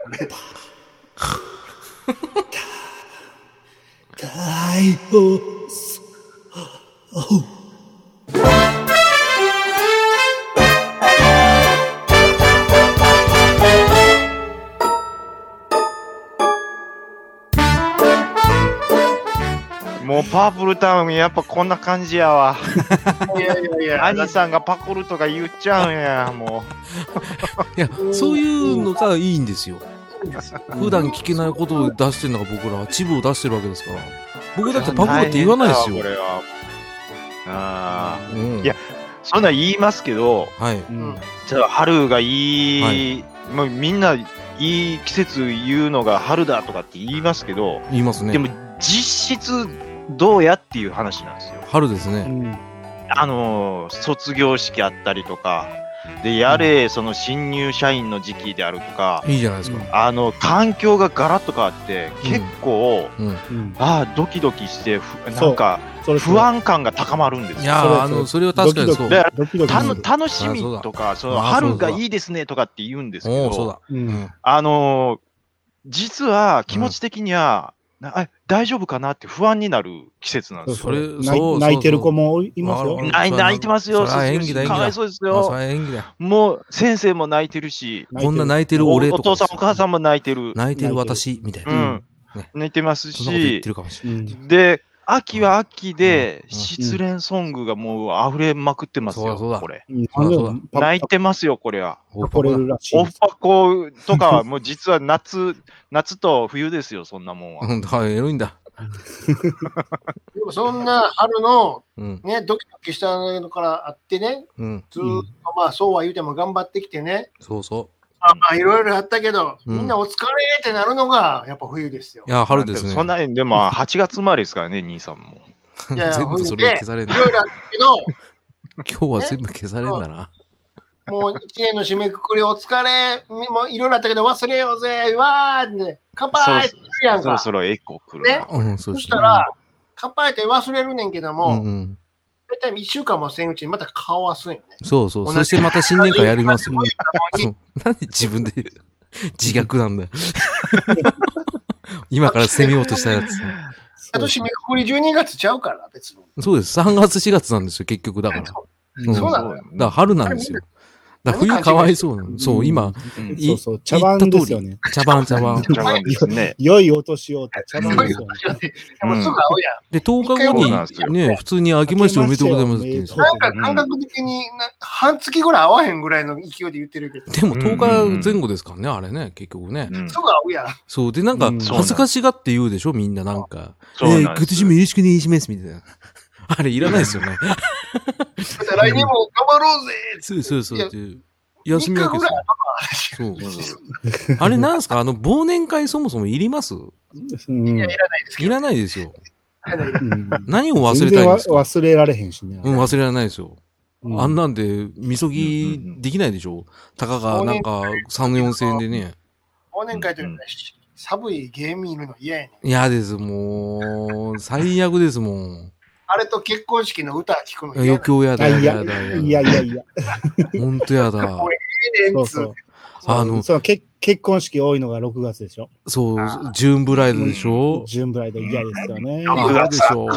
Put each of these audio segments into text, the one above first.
大ボス。 もうパープルタウンやっぱこんな感じやわ。 いやいやいや、 兄さんがパクるとか言っちゃうんや、もいや、そういうのがいいんですよ。普段聞けないことを出してるのが僕らはチブを出してるわけですから。僕だってパクるって言わないですよ。 これは。ああ、 うん、 いや、そんなん言いますけど、 はい。 じゃあ春がいい、もうみんないい季節言うのが春だとかって言いますけど、 言いますね。 でも実質どうやっていう話なんですよ。 春ですね。 卒業式あったりとか、で、やれ、その新入社員の時期であるとか、 いいじゃないですか。 環境がガラッと変わって、結構、ドキドキして、なんか、不安感が高まるんですよ。 いやそれは確かにそう。 楽しみとか、その春がいいですねとかって言うんですけど、実は気持ち的には、大丈夫かなって不安になる季節なんですよ。 泣いてる子もいますよ。 泣いてますよ。 それは演技だ。 かわいそうですよ。 それは演技だ。 もう先生も泣いてるし、 こんな泣いてる俺とか。 お父さんお母さんも泣いてる。 泣いてる私みたいな。 泣いてますし。 そんなこと言ってるかもしれない。 で、秋は秋で失恋ソングがもう溢れまくってますよ。これ。泣いてますよ、これは。オフパコとかはもう実は夏と冬ですよ、そんなもんは。 はい、エロいんだ。 でもそんな春のね、ドキドキしたのからあってね、ずっとまあそうは言うても頑張ってきてね。 そうそう。 まあいろいろあったけど、みんなお疲れってなるのがやっぱ冬ですよ。 いや、春ですね。 そんなに、でも8月生まれですからね、兄さんも。 いや、 全部それ消されるんだ。 いろいろあったけど、 今日は全部消されるんだな。 もう一年の締めくくりお疲れ、もういろいろあったけど忘れようぜ、わーって、乾杯って言うやんか。 そろそろエコー来るね。そしたら、乾杯って忘れるねんけども、大体1週間もせんうちにまた顔はすんよね。 そうそう。そしてまた新年会やりますよ。なんで自分で自虐なんだよ。今から攻めようとしたやつ。 あと締めくくり12月ちゃうから、別に。 そうです。3月4月なんですよ、結局だから。 そうなのよ。 だから春なんですよ。だ冬かわいそうなの。そう、今、 そうそう、茶番ですよね。 茶番ですね。 良いお年をって茶番ですよね。 で、10日後にね、普通に明けましておめでとうございますって言うんですよ。 なんか感覚的に半月ぐらい合わへんぐらいの勢いで言ってるけど。 でも10日前後ですからね、あれね、結局ね。 すぐ合うやん。 そう、で、なんか、恥ずかしがって言うでしょ、みんななんか。今年もよろしくお願いします、みたいな。あれいらないですよね。 来年も頑張ろうぜ。 そうっていう。休み明けそう。あれなんすか忘年会そもそもいります？ いや、いらないですけど。 いらないですよ。何を忘れたいんですか？ 忘れられへんしね。 忘れられないですよ。あんなんで、みそぎできないでしょ？たかがなんか3、4千円でね。 忘年会というのは寒いゲーム見るの嫌やねん。 嫌です、もう。最悪ですもん。 あれと結婚式の歌聞くの余興やだ。 いや。 ほんとやだ。 そう。結婚式多いのが6月でしょ。 そう、ジューンブライドでしょ。 ジューンブライド嫌ですよね。 6月でしょ。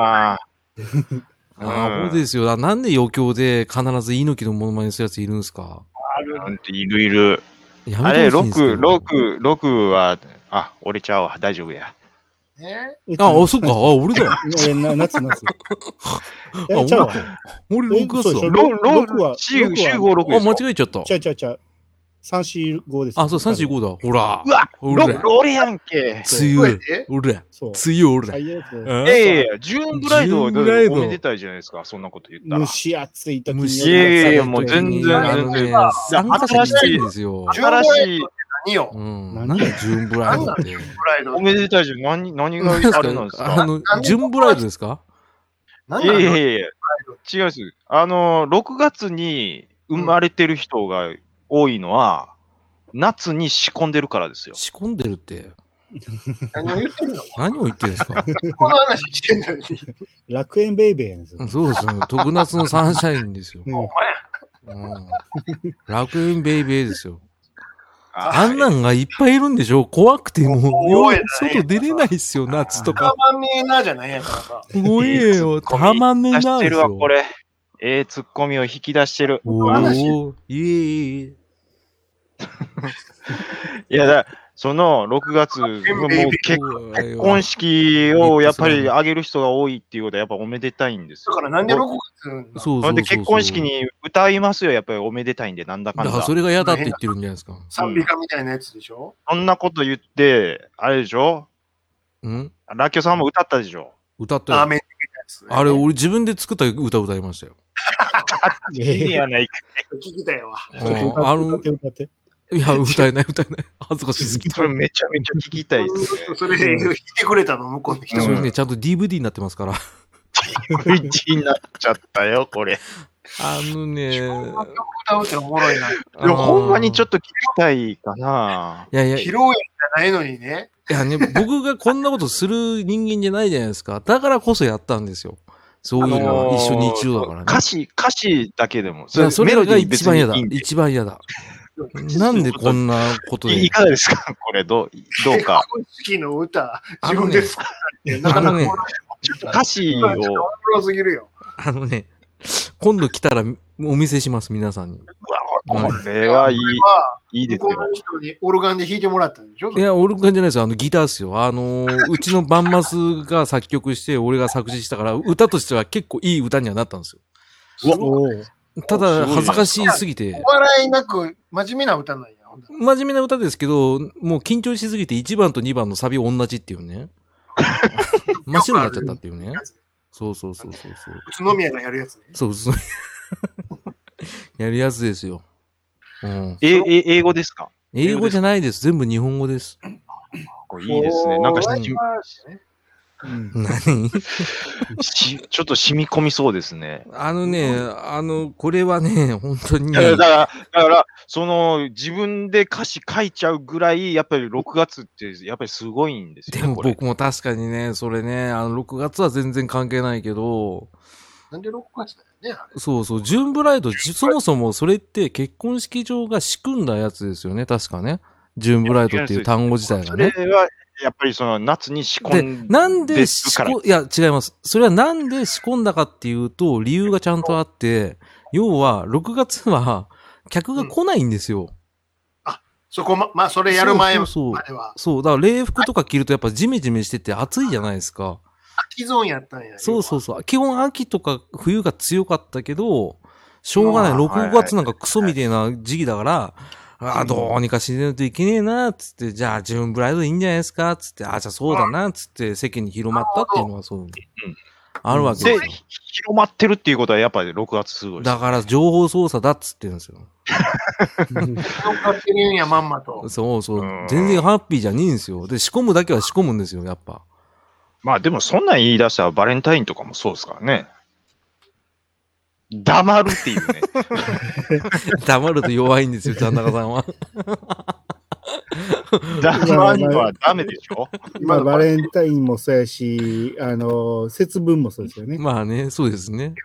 そうですよ。なんで余興で必ず猪木のモノマネするやついるんですか？ いる。あれ、6は、折れちゃうわ。大丈夫や。 そっか。俺だ。 夏。 俺6月だ。 6は、 4、5、6。 間違えちゃった。 ちゃ。3、4、5です。 そう、3、4、5だ。ほら。 うわ、俺やんけ。 強い。俺。強い俺。 ジューンブライドおめでたいじゃないですか。そんなこと言ったら。 蒸し暑い時に。 いや、もう全然。 参加者きついんですよ。 新しい。 何よ。 何がジューンブライドって。 おめでたいじゃん。何があれなんですか？ ジューンブライドですか？ いや。違います。6月に生まれてる人が多いのは、夏に仕込んでるからですよ。 仕込んでるって。 何を言ってるの？ 何を言ってるんですか？ この話してんのに。 楽園ベイベーですよ。 そうですよ。特夏のサンシャインですよ。楽園ベイベーですよ。 あんなんがいっぱいいるんでしょ。怖くてもう、外出れないっすよ、夏とか。 たまんねえなじゃないやんか。 怖えよ、たまんねえなですよ。 これ。ツッコミを引き出してる。 おー、いい。 いや、その6月、もう結婚式をやっぱり挙げる人が多いっていうことはやっぱおめでたいんですよ。 だからなんで6月そうで結婚式に歌いますよ、やっぱりおめでたいんで、なんだかんだ。 だからそれが嫌だって言ってるんじゃないですか。 賛美歌みたいなやつでしょ。 そんなこと言って、あれでしょラッキョさんも歌ったでしょ。 歌ったよ。あれ、俺自分で作った歌歌いましたよ。 いいやないか。 聞きたいわ。 歌って。 いや、歌えない。恥ずかしすぎて。 それめちゃめちゃ聞きたいです。 それ弾いてくれたの、向こうの人。 それね、ちゃんと DVD になってますから。 DVD になっちゃったよ、これ。 歌うっておもろいな。 でもほんまにちょっと聞きたいかな。 いやいや。披露宴じゃないのにね。 いやね、僕がこんなことする人間じゃないじゃないですか。だからこそやったんですよ。そういうのは一緒に一応だからね。 歌詞だけでも。 それが一番嫌だ。一番嫌だ。なんでこんなことで。 いかがですかこれ、どうか。 好きの歌、自分ですか歌詞を。今度来たらお見せします、皆さんに。 これはいいですよ。 向こうの人にオルガンで弾いてもらったんでしょ。 いや、オルガンじゃないですよ。ギターっすよ。うちのバンマスが作曲して、俺が作詞したから、歌としては結構いい歌にはなったんですよ。ただ、恥ずかしすぎて。 お笑いなく、真面目な歌なんや。 真面目な歌ですけど、もう緊張しすぎて1番と2番のサビ同じっていうね。真っ白になっちゃったっていうね。そう。宇都宮がやるやつね。 そう、宇都宮。やるやつですよ。 英語ですか？ 英語じゃないです。全部日本語です。 いいですね。なんか何ちょっと染み込みそうですね。 これはね、本当に。 だから、自分で歌詞書いちゃうぐらい、やっぱり6月って、やっぱりすごいんですよね。 でも僕も確かにね、それね、6月は全然関係ないけど。 なんで6月だよね。 そう、ジューンブライド、そもそもそれって結婚式場が仕組んだやつですよね、確かね。ジューンブライドっていう単語自体がね。 それはやっぱり夏に仕込んで。 なんでいや、違います。それはなんで仕込んだかっていうと、理由がちゃんとあって、要は、6月は、客が来ないんですよ。 それやる前までは。 そう、だから礼服とか着るとやっぱジメジメしてて暑いじゃないですか。 秋ゾーンやったんや。 そう。基本秋とか冬が強かったけど、しょうがない。6月なんかクソみたいな時期だから、どうにかしないといけねえな、つって、じゃあジューンブライドいいんじゃないですか、つって、じゃあそうだな、つって世間に広まったっていうのはそう。あるわけですよ。 広まってるっていうことはやっぱり6月すごい。 だから情報操作だっつってるんですよ。 広がってるんや、まんまと。 そう。全然ハッピーじゃねえんですよ。で、仕込むだけは仕込むんですよ、やっぱ。 まあでもそんなん言い出したらバレンタインとかもそうですからね。黙るっていうね。 黙ると弱いんですよ、ちゃん中さんは。 黙るのはダメでしょ。 今バレンタインもそうやし、節分もそうですよね。 まあね、そうですね。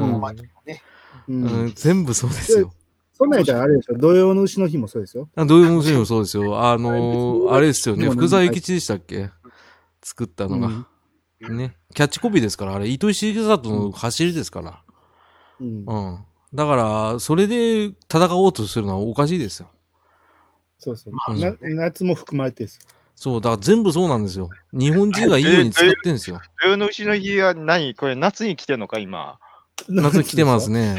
全部そうですよ。 そんなんやったらあれでしょ、土曜の牛の日もそうですよ。 土曜の牛もそうですよ。あれですよね、福沢諭吉でしたっけ作ったのが。ね。キャッチコピーですから、あれ、糸井重里の走りですから。だから、それで戦おうとするのはおかしいですよ。 そう。夏も含まれてるんですよ。 そう、だから全部そうなんですよ。日本人がいいように使ってるんですよ。 土曜の牛の日は何これ夏に来てんのか今。 夏に来てますね。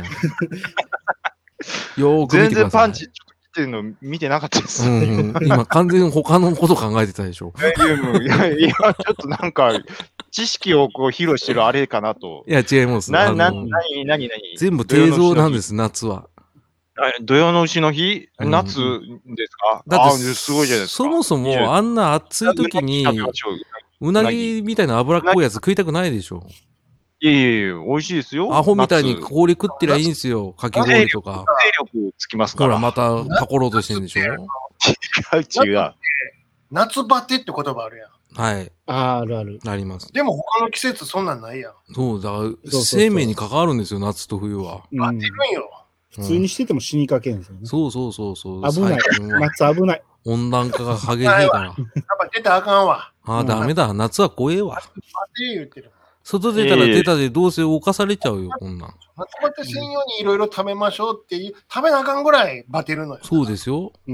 よーく見てください。全然パンチちょっと来てるの見てなかったです。 今完全に他のこと考えてたでしょ。 いや、ちょっとなんか、知識を披露してるあれかなと。 いや、違います。 何全部定蔵なんです、夏は。 土曜の牛の日夏ですか？ だってすごいじゃないですか。 そもそもあんな暑い時に、うなぎみたいな脂っこいやつ食いたくないでしょ。 いや、美味しいですよ。 アホみたいに氷食ってりゃいいんですよ。かき氷とか。 勢力つきますから。 ほら、またパコろうとしてるんでしょ。 違う。 夏バテって言葉あるやん。 はい。 ある。 あります。 でも他の季節そんなんないやん。 そう、だから生命に関わるんですよ、夏と冬は。 バテるんよ。 普通にしてても死にかけんですよね。 そうそうそうそう。 危ない。夏危ない。 温暖化が激しいから。やっぱ出たらあかんわ。 ダメだ。夏は怖えわ。外出たら出たでどうせ犯されちゃうよ、こんなん。 夏バテ専用にいろいろ食べましょうっていう、食べなあかんぐらいバテるのよ。 そうですよ。 お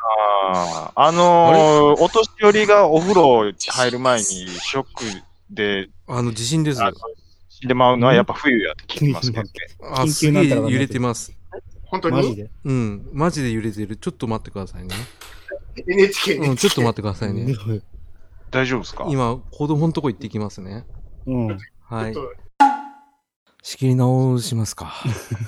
年寄りがお風呂入る前にショックで、 地震です。 死んでまうのはやっぱ冬やって聞きますけどね。 すげえ揺れてます。 本当にマジでマジで揺れてる。ちょっと待ってくださいね。 NHK に。 ちょっと待ってくださいね。 大丈夫ですか？ 今、子供のとこ行ってきますね。はい。仕切り直しますか。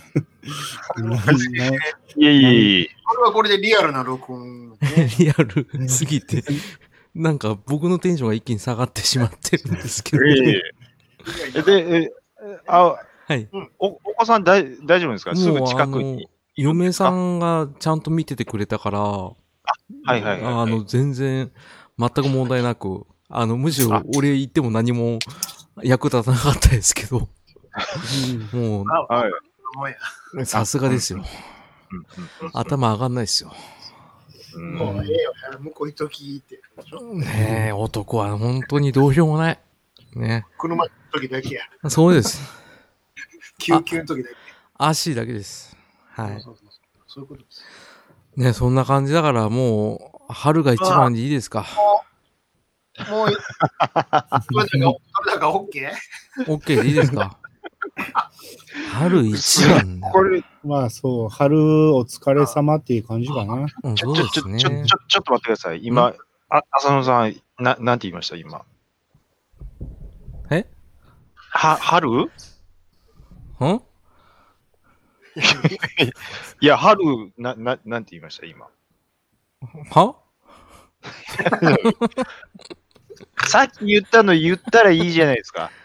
いえ。 これはこれでリアルな録音。 リアルすぎて、なんか僕のテンションが一気に下がってしまってるんですけど。 で、はい。お子さん大丈夫ですか？すぐ近くに。 嫁さんがちゃんと見ててくれたから、全然、全く問題なく、むしろ俺言っても何も役立たなかったですけど、もう、さすがですよ。頭上がんないですよ。 もうええよ、向こう行っときって。 ねえ、男は本当にどうしようもない。ね。 車の時だけや。 そうです。 救急の時だけ。 足だけです。はい。 そういうことです。 ね、そんな感じだからもう、春が一番でいいですか。 もう、それだか OK？ OK でいいですか。春一番だ。 これ、まあそう、春お疲れ様っていう感じかな。 そうですね。 ちょっと待ってください。今、浅野さん、なんて言いました今。春？いや、春、なんて言いました今。 はさっき言ったの言ったらいいじゃないですか。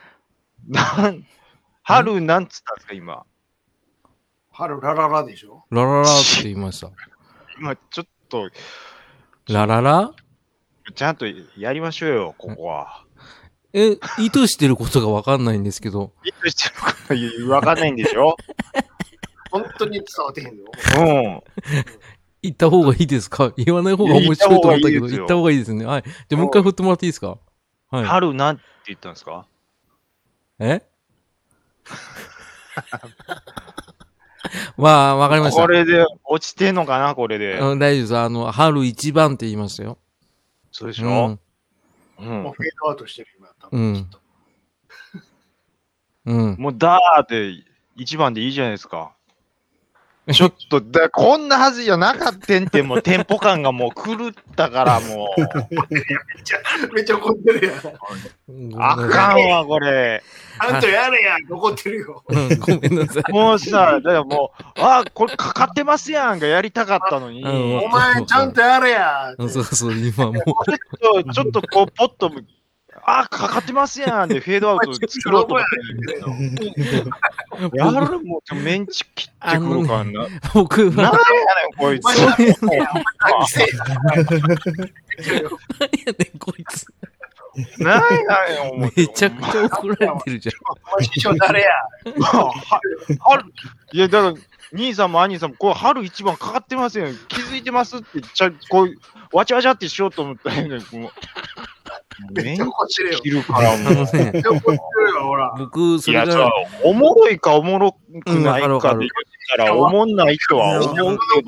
春なんつったんですか今。 春ラララでしょ？ ラララって言いました。 今ちょっと。 ラララ？ ちゃんとやりましょうよ、ここは。 意図してることがわかんないんですけど。 意図してることわかんないんでしょ？ 本当に伝わってへんの？ 言った方がいいですか？言わない方が面白いと思ったけど、言った方がいいですね。はい。じゃあもう一回振ってもらっていいですか？はい。 春なんて言ったんですか？ まあ、わかりました。 これで落ちてんのかなこれで。 大丈夫です。春一番って言いましたよ。 そうでしょ？ もうフェードアウトしてる今、多分きっと。もうダーって一番でいいじゃないですか。ちょっと、こんなはずじゃなかったんって、もうテンポ感がもう狂ったから、もう。 めっちゃ怒ってるやん。あかんわ、これ。 あんたやれや、怒ってるよ。 ごめんなさい。 もうさ、だからもう、これかかってますやんがやりたかったのに。 お前、ちゃんとやれや。 そうそう、今もう。 ちょっとこう、ポッと、かかってますやんで、フェードアウト作ろうと思ってんだけど。やるもうメンチ切ってくるからな。 僕は。 何やねん、こいつ。 何やねん、こいつ。 何やねん、 めちゃくちゃ怒られてるじゃん。 師匠誰や。 いや、だから、兄さんも兄さんも、これ春一番かかってますよ。気づいてますって、こう、わちゃわちゃってしようと思ったら、 めっちゃ怒ってるよ。 切るからもう。 めっちゃ怒ってるよ、ほら。 僕、それが。 いや、おもろいかおもろくないかで言ったら、おもんない人は思うけ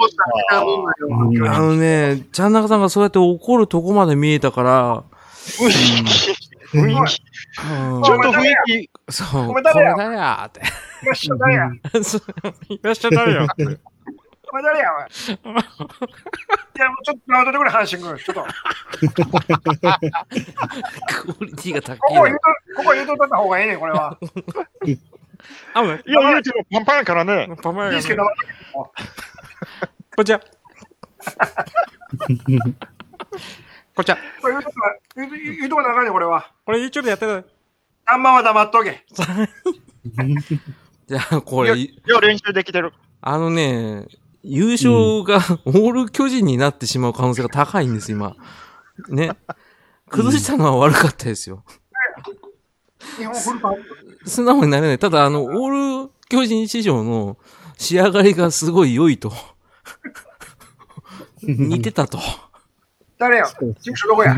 どね、ちゃんなかさんがそうやって怒るとこまで見えたから、 雰囲気。ちょっと雰囲気。 そう、これだよって。 よっしゃ、誰や。 よっしゃ、誰や。 お前誰や、おい。いや、もうちょっと待ってくれ、阪神君。ちょっと。 クオリティが高い。 ここ言うとった方がいいね、これは。 いや、言うてもパンパンやからね。 パンパンやからね。いいですけど。 こんちは。こんちは。 これ言うとかなあかんね、これは。 これ YouTube でやってる。 あんまは黙っとけ。 じゃあ、これ。 よう練習できてる。 優勝がオール巨人になってしまう可能性が高いんです、今。ね。崩したのは悪かったですよ。 日本フルパン。 素直になれない。ただ、オール巨人史上の仕上がりがすごい良いと。似てたと。 誰や？事務所どこや？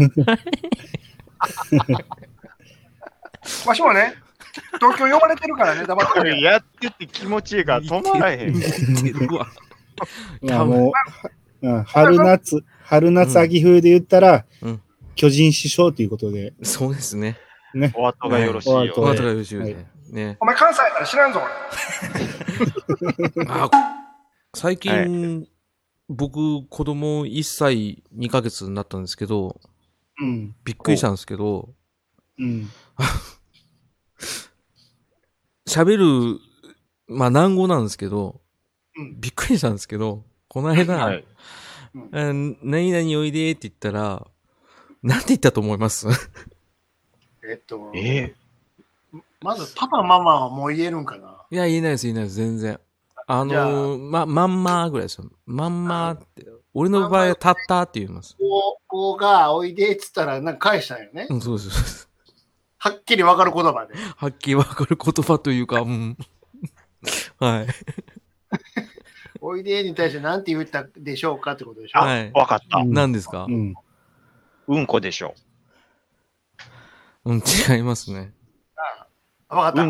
わしもね、東京呼ばれてるからね、黙ってる。 やってて気持ちいいから止まらへん。 いやもう、春夏、秋冬で言ったら、巨人師匠ということで。 そうですね。 ね。 お後がよろしいよ。 お後がよろしいよね。 お前関西やから知らんぞ、 最近、僕、子供1歳2ヶ月になったんですけど、びっくりしたんですけど、喋る、南語なんですけど、びっくりしたんですけど、この間、何々おいでって言ったら、なんて言ったと思います？ まずパパママはもう言えるんかな？ いや、言えないです、全然。まんまぐらいですよ。まんまって。俺の場合はたったって言います。 子がおいでって言ったら、なんか返したんよね。 そうです。 はっきりわかる言葉で。 はっきりわかる言葉というか、はい。 おいでに対して何て言ったでしょうかってことでしょ？ はい。わかった。 何ですか？ うんこでしょ。 違いますね。 わかった。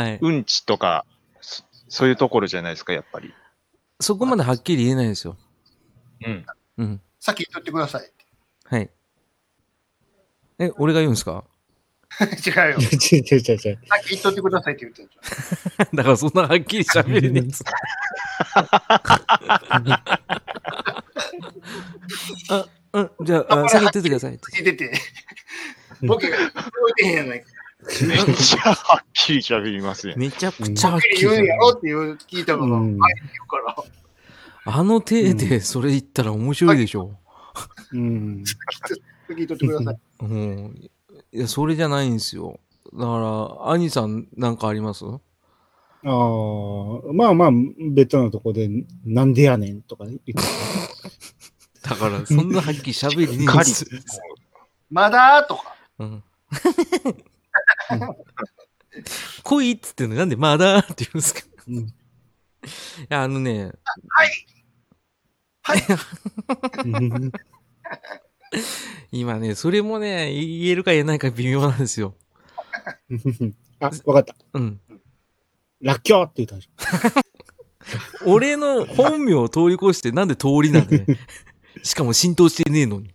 はい。 うんちとか、そういうところじゃないですか、やっぱり。 そこまではっきり言えないですよ。 さっき言っとってください。 はい。俺が言うんですか？ 違うよ。さっき言っとってくださいって言ってるじゃん。だからそんなはっきり喋れねえっつ。じゃあ、先言っててくださいって。 言ってて。僕が聞こえてへんやないか。 めっちゃはっきり喋りますね。 めちゃくちゃはっきり言うんやろって聞いたのが、言うから。 あの体でそれ言ったら面白いでしょ。 次言っとってください。いや、それじゃないんですよ。だから、兄さんなんかあります？ まあ、別のとこで、なんでやねんとか言ってだから、そんなはっきり喋りにくいです。 まだとか。 来いっつってんのなんでまだって言うんですか？いや、 はい。 今ね、それもね、言えるか言えないか微妙なんですよ。 わかった。らっきょうって言ったでしょ。俺の本名を通り越してなんで通りなんで、しかも浸透してねえのに。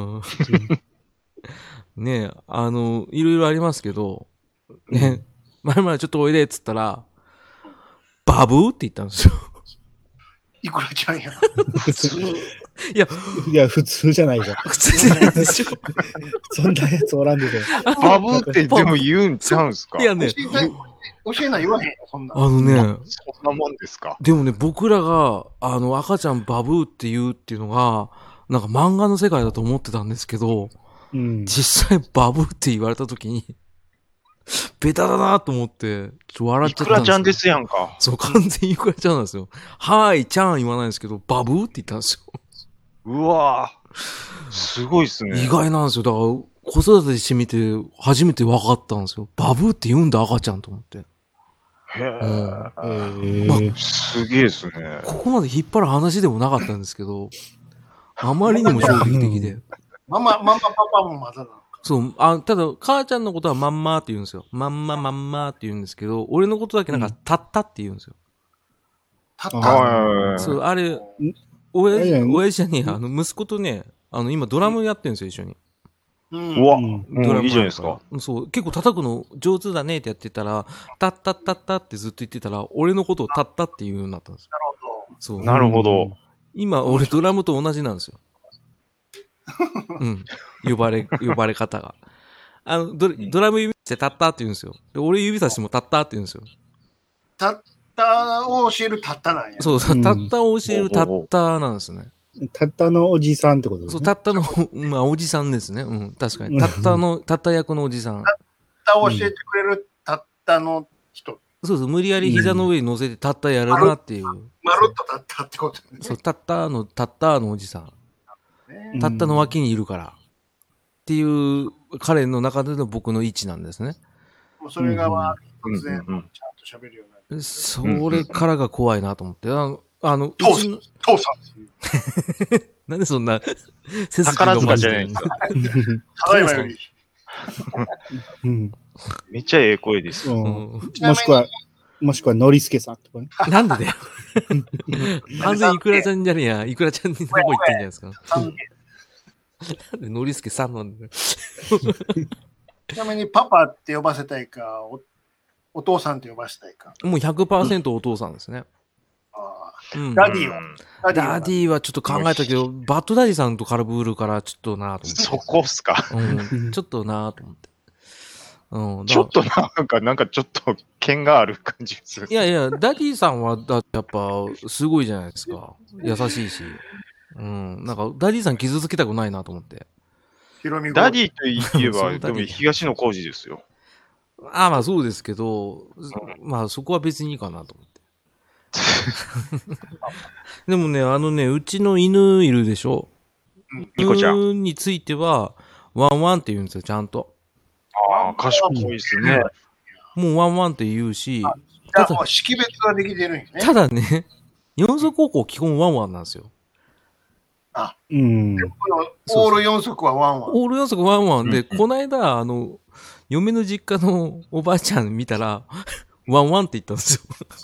ねえ、いろいろありますけど、ね、前々ちょっとおいでっつったら、バブーって言ったんですよ。 いくらちゃんや。 普通。 いや、普通じゃないじゃん。 普通じゃないでしょ。 そんなやつおらんでしょ。 バブーってでも言うんちゃうんすか？ いやね。 教えない言わへんよ、そんな。 そんなもんですか？ でもね、僕らが、赤ちゃんバブーって言うっていうのが、なんか漫画の世界だと思ってたんですけど、実際バブーって言われたときに、ベタだなと思って、ちょっと笑っちゃったんですよ。 いくらちゃんですやんか。 そう、完全にいくらちゃんなんですよ。はーい、ちゃん言わないんですけど、バブーって言ったんですよ。 うわぁ。すごいっすね。 意外なんですよ。だから、子育てしてみて、初めて分かったんですよ。バブーって言うんだ、赤ちゃんと思って。 すげえっすね。 ここまで引っ張る話でもなかったんですけど、あまりにも衝撃的で。 ママ、パパもまだな。 そう、ただ、母ちゃんのことはまんまって言うんですよ。まんまって言うんですけど、俺のことだけなんか、たったって言うんですよ。 たった？ そう、あれ、親父じゃねえや、息子とね、今ドラムやってるんですよ、一緒に。 うわ、ドラムいいじゃないですか。 そう、結構叩くの上手だねってやってたら、たったってずっと言ってたら、俺のことをたったって言うようになったんですよ。 なるほど。 そう。 なるほど。 今、俺ドラムと同じなんですよ。呼ばれ方が。ドラム指してたったって言うんですよ。で、俺指差してもたったって言うんですよ。 たったを教えるたったなんや。 そう、たったを教えるたったなんですね。 たったのおじさんってことですね。 そう、たったの、おじさんですね。確かに。たった役のおじさん。 たったを教えてくれるたったの人。 そうそう、無理やり膝の上に乗せてたったやるなっていう。 まるっとたったってことね。 そう、たったのおじさん。たったの脇にいるから。っていう、彼の中での僕の位置なんですね。 もうそれが突然、ちゃんと喋るようになって。 それからが怖いなと思って。 父さん。 なんでそんな、 宝塚じゃないですか。 ただいまより。 めっちゃええ声ですよ。 もしくは、ノリスケさんとかね。 なんでだよ。完全にイクラちゃんじゃねえや。イクラちゃんにどこ行ってんじゃないですか。なんでノリスケさんなんだよ。 ちなみにパパって呼ばせたいか、お父さんって呼ばせたいか。 もう 100% お父さんですね。 ダディはダディはちょっと考えたけど、バッドダディさんとカラブールからちょっとなぁと思って。 そこっすか。 ちょっとなぁと思って。 ちょっとなんかちょっと剣がある感じする。 いやいや、ダディさんはだってやっぱすごいじゃないですか。優しいし。なんかダディさん傷つけたくないなと思って。 ダディといえば、でも東野幸治ですよ。 まあそうですけど、まあそこは別にいいかなと思って。でもね、うちの犬いるでしょ。 ニコちゃん。 犬については、ワンワンって言うんですよ、ちゃんと。 賢いですね。 もうワンワンって言うし。 ただ、識別ができてるんよね。 ただね、四足高校基本ワンワンなんですよ。 オール4足はワンワン。 オール4足ワンワンで、この間、嫁の実家のおばあちゃん見たら、ワンワンって言ったんですよ。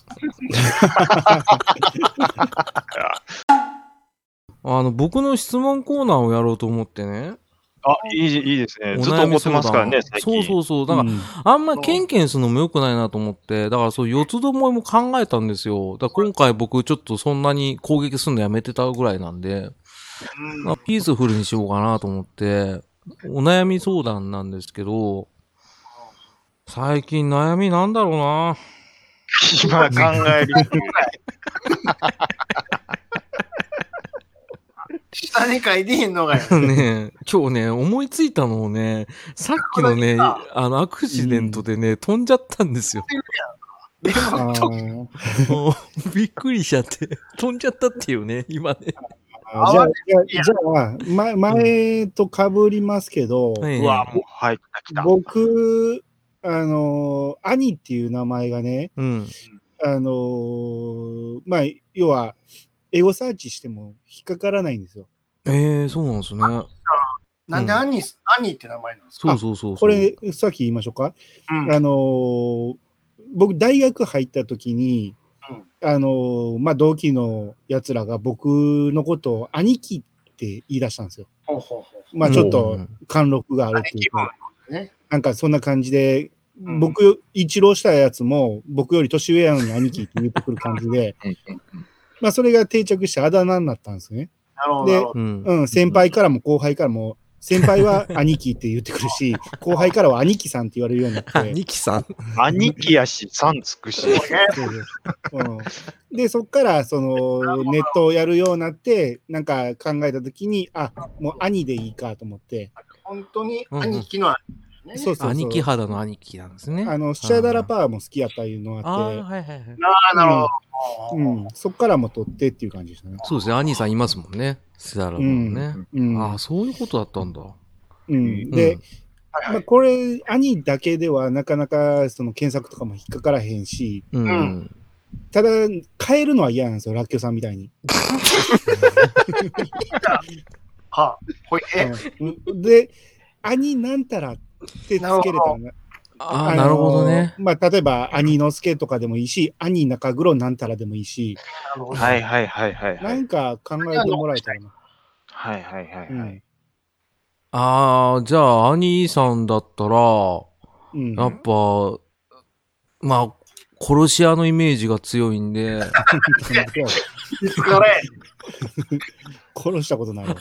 僕の質問コーナーをやろうと思ってね。 いいですね。ずっと怒ってますからね、最近。 そう。だから、あんまケンケンするのも良くないなと思って、だからそう、四つどもえも考えたんですよ。だから今回僕ちょっとそんなに攻撃するのやめてたぐらいなんで、ピースフルにしようかなと思って、お悩み相談なんですけど、最近悩みなんだろうな。 今考える。 下に書いてへんのがよ。 ね、今日ね、思いついたのをね、さっきのね、アクシデントでね、飛んじゃったんですよ。びっくりしちゃって、飛んじゃったっていうね、今ね。 じゃあ、前と被りますけど、僕、兄っていう名前がね、まあ、要は、エゴサーチしても引っかからないんですよ。 そうなんですね。 なんで兄って名前なんですか？そう。 これ、さっき言いましょうか。僕、大学入った時に、まあ、同期の奴らが僕のことを兄貴って言い出したんですよ。まあ、ちょっと貫禄があるっていうか、なんかそんな感じで、僕、一浪したやつも、僕より年上やのに兄貴って言ってくる感じで、まあ、それが定着してあだ名になったんですね。で、先輩からも後輩からも、先輩は兄貴って言ってくるし、後輩からは兄貴さんって言われるようになって。 兄貴さん兄貴やし、さんつくし。 で、そっから、ネットをやるようになって、なんか考えたときに、もう兄でいいかと思って。 本当に兄貴のそう兄貴肌の兄貴なんですね。 シャダラパーも好きやったいうのがあって。 なるほど。そっからも取ってっていう感じですね。 そうですね。兄さんいますもんね。シャダラパーね。そういうことだったんだ。 で、まあ、これ、兄だけではなかなか検索とかも引っかからへんし、ただ、変えるのは嫌なんですよ、ラッキョさんみたいに。で、兄なんたらってつけれたらなるほどね。 まあ、例えば、兄の助とかでもいいし、兄中黒なんたらでもいいし。 はい。 なんか考えてもらえたらな。 はい。 じゃあ、兄さんだったら、やっぱ、まあ、殺し屋のイメージが強いんで。殺したことないわ。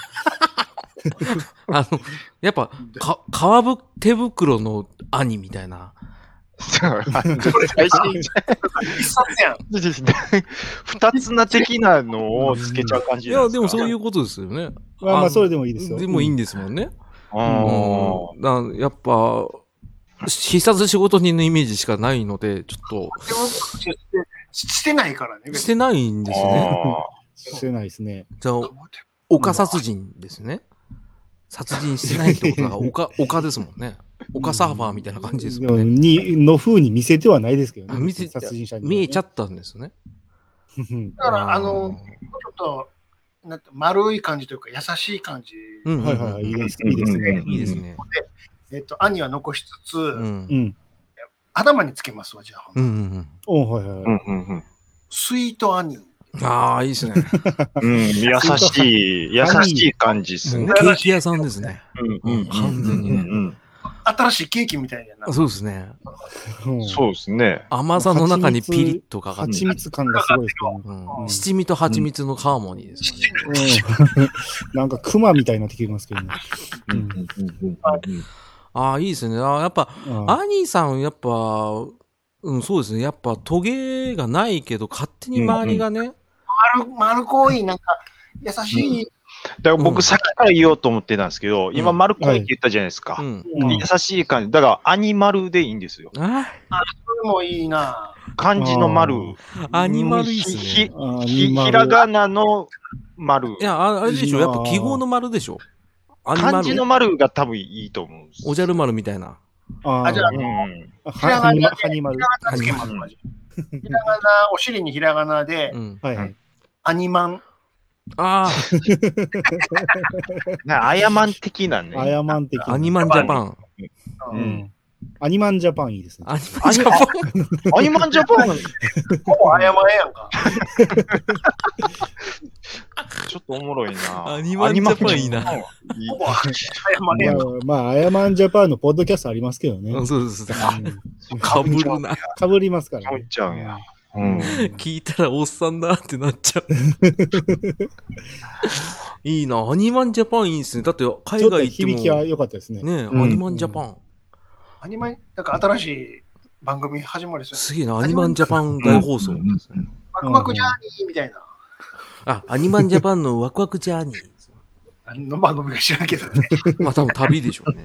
やっぱ、革手袋の兄みたいな。 これ最新一冊やん。二つな的なのをつけちゃう感じなんですか？ いや、でもそういうことですよね。 まあ、それでもいいですよ。 でもいいんですもんね。やっぱ、必殺仕事人のイメージしかないので、ちょっと。 してないからね。 してないんですね。 してないですね。 じゃあ、岡殺人ですね。殺人してないってことだから、岡ですもんね。 丘サーファーみたいな感じですもんね。の風に見せてはないですけどね。 殺人者に。 見えちゃったんですね。 だから、ちょっと、丸い感じというか、優しい感じ。 はいはい、いいですね。 いいですね。 兄は残しつつ、頭につけますわ、じゃあ。 おはいはい。 スイートアニー。 ああ、いいですね。 優しい感じですね。 ケーキ屋さんですね。完全にね。 新しいケーキみたいな。 そうですね。 そうですね。 甘さの中にピリッとかかって。 蜂蜜感がすごいですね。七味と蜂蜜のハーモニーですね。なんか熊みたいになってきますけどね。 ああ、いいですね。やっぱ、アニーさん、やっぱ、そうですね。やっぱ、トゲがないけど、勝手に周りがね。 丸こい、なんか、優しい。 だから僕、さっきから言おうと思ってたんですけど、今、丸こいって言ったじゃないですか。優しい感じ。だから、アニマルでいいんですよ。 それもいいな。 漢字の丸。 アニマルいいっすね。 ひらがなの丸。 いや、あれでしょ。やっぱ記号の丸でしょ。 漢字の丸が多分いいと思うんです。 おじゃる丸みたいな。 じゃあ、ひらがなつけます。ひらがな、お尻にひらがなで、アニマン。 ああ。アヤマン的なね。 アヤマン的な。 アニマンジャパン。 アニマンジャパンいいですね。 アニマンジャパンアニマンジャパンほぼアヤマンやんか。 ちょっとおもろいな。 アニマンジャパンいいな。 まあ、アヤマンジャパンのポッドキャストありますけどね。 そうです。かぶるな。 かぶりますからね。 かぶっちゃうんや。 聞いたらおっさんだってなっちゃう。いいな。アニマンジャパンいいですね。だって海外行っても。 響きは良かったですね。 ね、アニマンジャパン。 アニマン、なんか新しい番組始まりですよ。 すげえな。アニマンジャパン大放送。 ワクワクジャーニーみたいな。 アニマンジャパンのワクワクジャーニー。 何の番組か知らんけどね。 まあ多分旅でしょうね。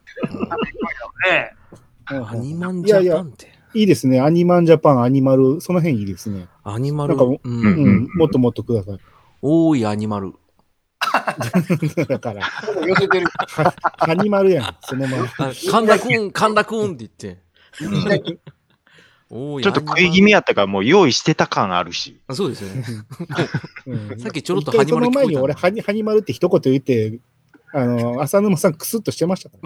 アニマンジャパンって。 いいですね。アニマンジャパン、アニマル、その辺いいですね。 アニマル。 もっともっとください。 多いアニマル。 だから。 寄せてる。 アニマルやん、そのまま。 神田くんって言って。 ちょっと食い気味やったからもう用意してた感あるし。 そうですよね。さっきちょろっとハニマル聞こえた。その前に俺、ハニマルって一言言って、浅沼さんクスッとしてましたから。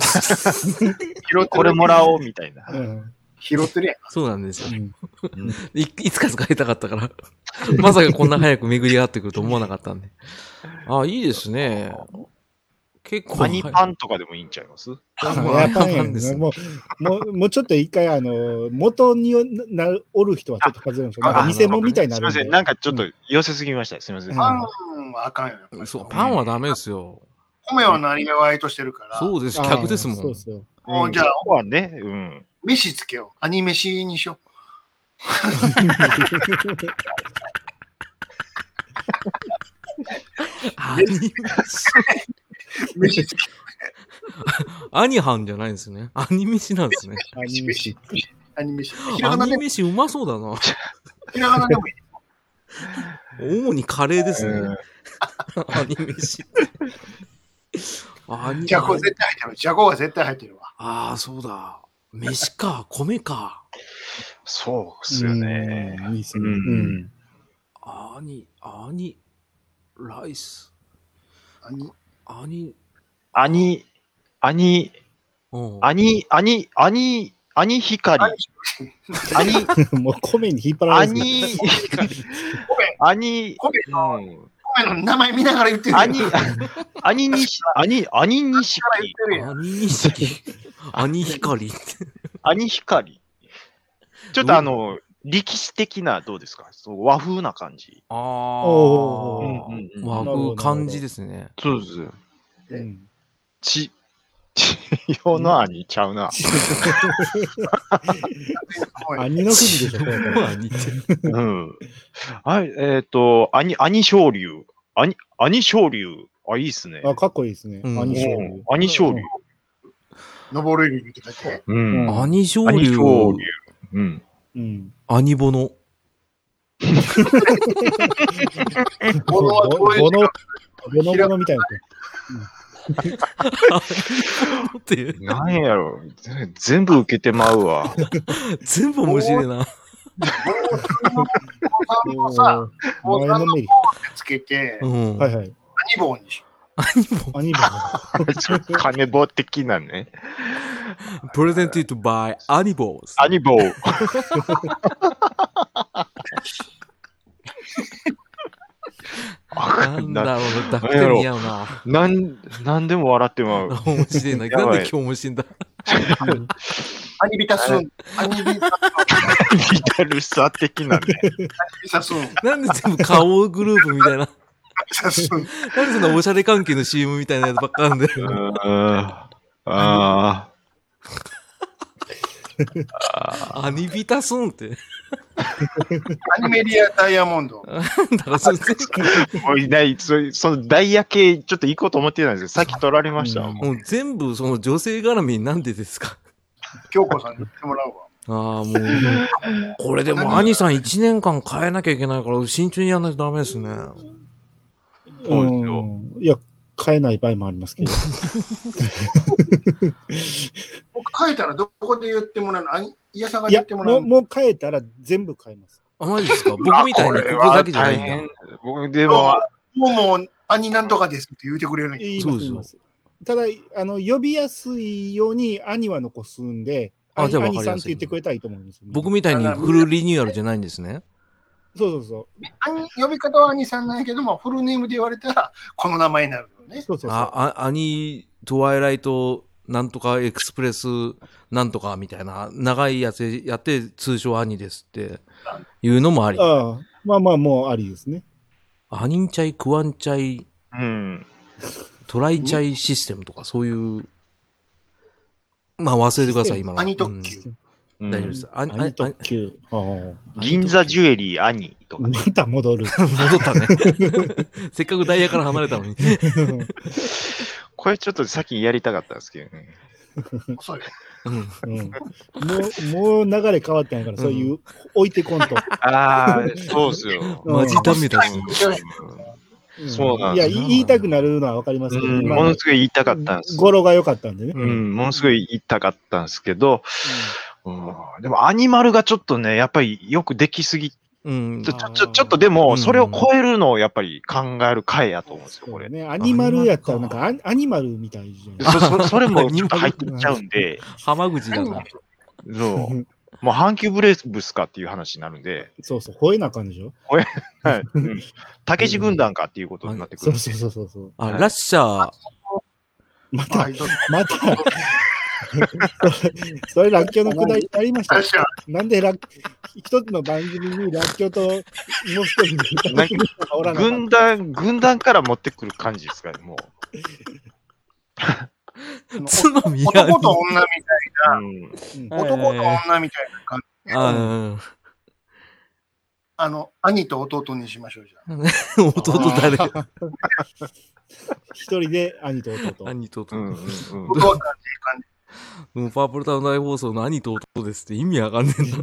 これもらおうみたいな。 拾ってるやん。 そうなんですよ。いつか使いたかったから。まさかこんな早く巡り合ってくると思わなかったんで。あ、いいですね。結構。 アニパンとかでもいいんちゃいます？ パンです。もうちょっと一回、元におる人はちょっと外れるんですよ。なんか偽物みたいになるんで。 すみません。なんかちょっと寄せすぎました。すみません。 パンはあかんよ。 そう、パンはダメですよ。 米は何がワイとしてるから。 そうです。客ですもん。 そうですよ。 じゃあ、 はね、 飯つけよう。アニ飯にしよう。 アニ飯つけアニハンじゃないんですね。アニ飯なんですね。 アニ飯。 アニ飯うまそうだな。 ひらがなでもいい。 主にカレーですね。アニ飯。 じゃこ絶対入ってる。じゃこが絶対入ってるわ。 ああ、そうだ。飯か、米か。 そうっすよね。 いいっすね。 ライス。 光。 もう米に引っ張られる。 米の名前見ながら言ってる。 アニ錦。ちょっと歴史的な、どうですか？和風な感じ。 和風感じですね。 そうです。地用の兄ちゃうな。 兄の国でしょ、これ。 兄昇竜。兄昇竜。あ、いいっすね。 あ、かっこいいですね。兄昇竜。 兄昇竜。 登れるって書いて。 兄昇竜。兄ボノ。 ボノみたいな。 っていう。 なんやろ。全部受けてまうわ。 全部面白いな。 前のめり。つけて、 はいはい。 アニボーにしよアニボー。 金棒的なね。 プレゼント by アニボー。 アニボー。 なんだろうな、濁点似合うな。 なんでも笑ってまう。 面白いな。なんで今日面白いんだ。 アニビタスン。アニビタルサ的なね。アニビタスン。 なんで全部顔グループみたいな。なんでそんなおしゃれ関係の CM みたいなやつばっかなんで。アニビタスンって。 アニメリアダイヤモンド。 だからそのダイヤ系ちょっと行こうと思ってたんですけど、さっき取られました。 もう全部その女性絡みなんでですか。 京子さんに言ってもらうわ。 ああ、もう。これでも兄さん1年間変えなきゃいけないから慎重にやらないとダメですね。 いや、変えない場合もありますけど。 僕変えたらどこで言ってもらうの？いやさが言ってもらうの？ もう変えたら全部変えます。 あ、マジですか？僕みたいにここだけじゃないんだ。 僕でもう兄なんとかですって言うてくれるんです。そうです。ただ呼びやすいように兄は残すんで、兄さんって言ってくれたらいいと思うんですよ。 僕みたいにフルリニューアルじゃないんですね。 そう。 呼び方は兄さんなんやけども、フルネームで言われたら、この名前になるよね。 そう。 兄、トワイライト、なんとかエクスプレス、なんとかみたいな、長いやつやって、通称兄ですっていうのもあり。 まあ、もうありですね。 アニンチャイ、クワンチャイ、トライチャイシステムとか、そういう、まあ忘れてください、今の。 兄特急。 大丈夫です。 兄特急。 銀座ジュエリー兄とか。 また戻る。 戻ったね。せっかくダイヤから離れたのに。 これちょっとさっきやりたかったんですけどね。 遅い。 もう流れ変わったんやから、そういう置いてこんと。 ああ、そうっすよ。 マジダメだし。 そうなんです。 いや、言いたくなるのはわかりますけど、 ものすごい言いたかったんです。 語呂が良かったんでね。 ものすごい言いたかったんですけど、でもアニマルがちょっとね、やっぱりよくできすぎ、ちょっとでも、それを超えるのをやっぱり考える回やと思うんですよ、これ。 ね、アニマルやったらなんかアニマルみたいじゃん。それもちょっと入ってっちゃうんで。 浜口だな。 そう。もう阪急ブレーブスかっていう話になるんで。 そう、吠えなあかんでしょ。 はい。たけし軍団かっていうことになってくる。 そう。 ラッシャー。 また。それ、らっきょうのくだりありました。なんで一つの番組にらっきょうともう一人軍団から持ってくる感じですかね、もう。 つまみや男と女みたいな、男と女みたいな感じ。兄と弟にしましょう、じゃあ。弟誰？ 一人で兄と弟。 兄と弟。 僕は感じ。 もうパープルタウン大放送の兄と弟ですって意味わかんねえんだ。